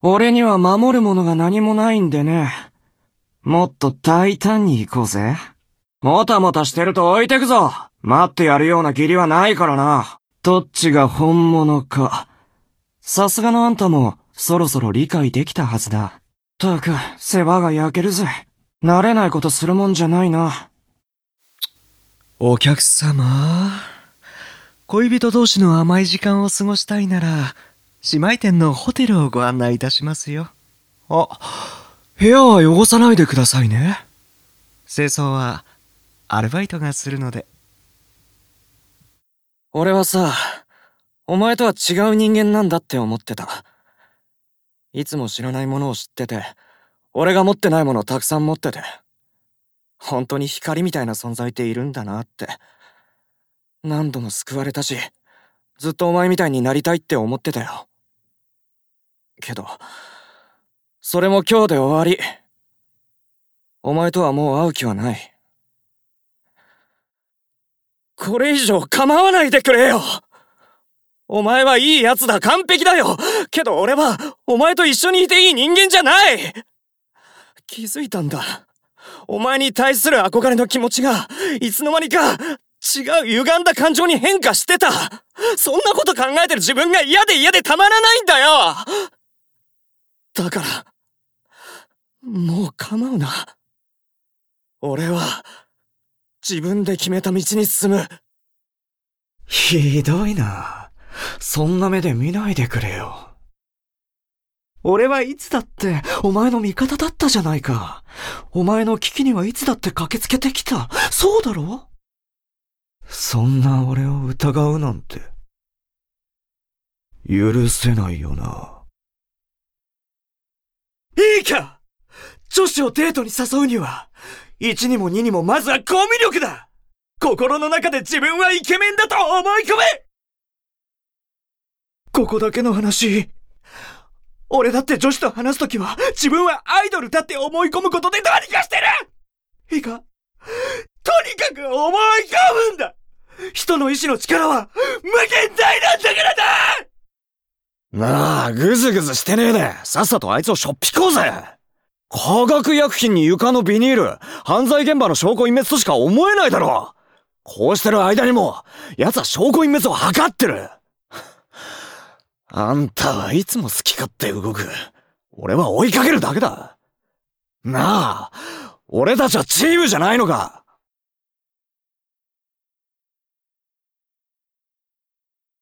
俺には守るものが何もないんでね。もっと大胆に行こうぜ。もたもたしてると置いてくぞ。待ってやるような義理はないからな。どっちが本物か。さすがのあんたもそろそろ理解できたはずだ。たく、世話が焼けるぜ。慣れないことするもんじゃないな。 お客様。恋人同士の甘い時間を過ごしたいなら、姉妹店のホテルをご案内いたしますよ。あ、部屋は汚さないでくださいね。清掃はアルバイトがするので。 俺はさ、お前とは違う人間なんだって思ってた。いつも知らないものを知ってて、俺が持ってないものをたくさん持ってて、本当に光みたいな存在っているんだなって。何度も救われたし、ずっとお前みたいになりたいって思ってたよ。けど、それも今日で終わり。お前とはもう会う気はない。これ以上構わないでくれよ。お前はいいやつだ、完璧だよ。けど俺は、お前と一緒にいていい人間じゃない。気づいたんだ。お前に対する憧れの気持ちが、いつの間にか、違う歪んだ感情に変化してた。そんなこと考えてる自分が嫌でたまらないんだよ。だから、もう構うな。俺は、自分で決めた道に進む。 ひどいな。そんな目で見ないでくれよ。俺はいつだってお前の味方だったじゃないか。お前の危機にはいつだって駆けつけてきた。そうだろ？そんな俺を疑うなんて、許せないよな。いいか！女子をデートに誘うには、1にも2にもまずはコミュ力だ！心の中で自分はイケメンだと思い込め！ここだけの話、俺だって女子と話すときは自分はアイドルだって思い込むことでどうにかしてる！いいか？とにかく思い込むんだ！人の意志の力は無限大なんだからだ！ なあ、ぐずぐずしてねえで、さっさとあいつをしょっぴこうぜ。化学薬品に床のビニール、犯罪現場の証拠隠滅としか思えないだろ。こうしてる間にも、奴は証拠隠滅を図ってる。あんたはいつも好き勝手動く。俺は追いかけるだけだ。なあ、俺たちはチームじゃないのか。